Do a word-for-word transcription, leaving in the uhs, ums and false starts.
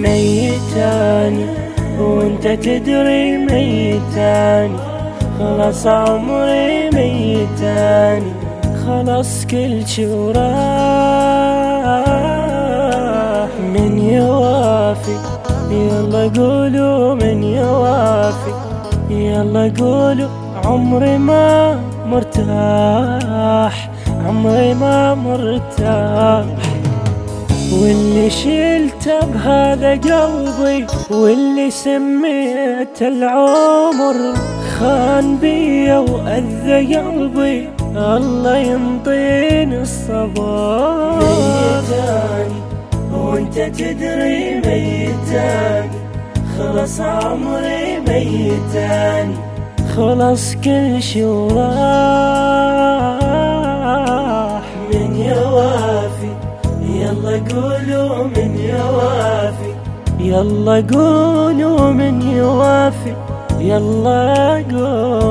ميتاني وانت تدري ميتاني، خلاص عمري ميتاني، خلاص كل شي وراح. من يوافي يلا قولوا، من يوافي يلا قولوا، عمري ما مرتاح، عمري ما مرتاح. واللي شلته بهذا قلبي، واللي سميت العمر، خان بيا وأذى قلبي، الله ينطيني الصبر. ميتاني وانت تدري ميتاني، خلاص عمري ميتاني، خلاص كل شي وراح. من يوافي يلا قولوا، من يوافي يلا قولوا، من يوافي يلا قولوا.